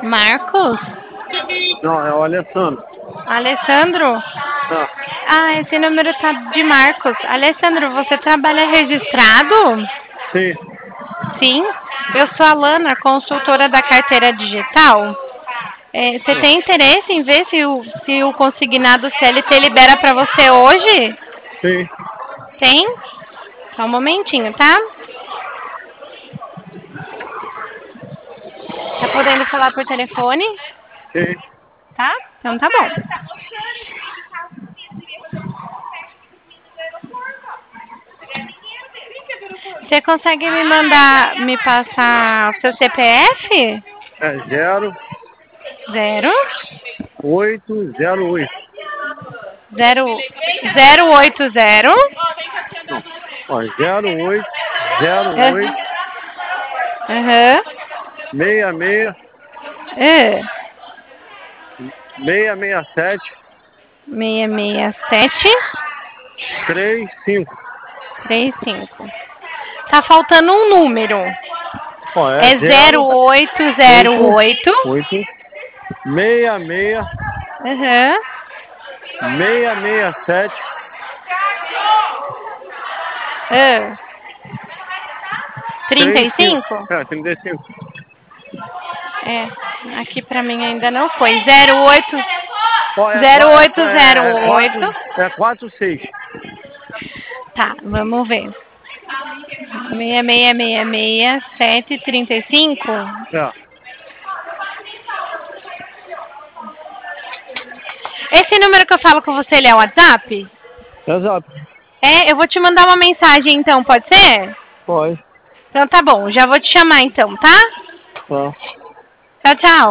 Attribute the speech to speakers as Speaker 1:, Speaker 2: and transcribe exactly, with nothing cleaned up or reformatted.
Speaker 1: Marcos?
Speaker 2: Não, é o Alessandro.
Speaker 1: Alessandro?
Speaker 2: Tá.
Speaker 1: Ah, esse número tá de Marcos. Alessandro, você trabalha registrado?
Speaker 2: Sim.
Speaker 1: Sim. Eu sou a Lana, consultora da carteira digital. É, você tem interesse em ver se o, se o consignado C L T libera para você hoje?
Speaker 2: Sim.
Speaker 1: Tem? Só um momentinho, tá? Tá podendo falar por telefone?
Speaker 2: Sim.
Speaker 1: Tá? Então tá bom. Você consegue me mandar, me passar seu C P F?
Speaker 2: É zero
Speaker 1: Zero.
Speaker 2: oito zero oito.
Speaker 1: Zero, zero oito zero.
Speaker 2: Não. Ó, zero oito zero oito
Speaker 1: Aham.
Speaker 2: seis seis
Speaker 1: É.
Speaker 2: seis seis sete
Speaker 1: Meia meia sete
Speaker 2: três cinco.
Speaker 1: três cinco. Tá faltando um número.
Speaker 2: Ó, é
Speaker 1: É zero
Speaker 2: zero
Speaker 1: oito zero
Speaker 2: oito
Speaker 1: oito.
Speaker 2: oito seis seis
Speaker 1: Aham.
Speaker 2: seis seis sete
Speaker 1: É. Trinta
Speaker 2: três
Speaker 1: e
Speaker 2: cinco.
Speaker 1: cinco?
Speaker 2: É, trinta e cinco.
Speaker 1: É. Aqui pra mim ainda não foi. Zero oito
Speaker 2: Ó, é,
Speaker 1: zero
Speaker 2: qua-
Speaker 1: oito
Speaker 2: é,
Speaker 1: zero
Speaker 2: é, é quatro,
Speaker 1: oito.
Speaker 2: é quatro seis.
Speaker 1: Tá, vamos ver. Meia meia meia meia sete trinta e cinco.
Speaker 2: É,
Speaker 1: Esse número que eu falo com você, ele é o WhatsApp?
Speaker 2: exato.
Speaker 1: É, eu vou te mandar uma mensagem então, pode ser?
Speaker 2: Pode.
Speaker 1: Então tá bom, já vou te chamar então, tá?
Speaker 2: Tá.
Speaker 1: Tchau, tchau.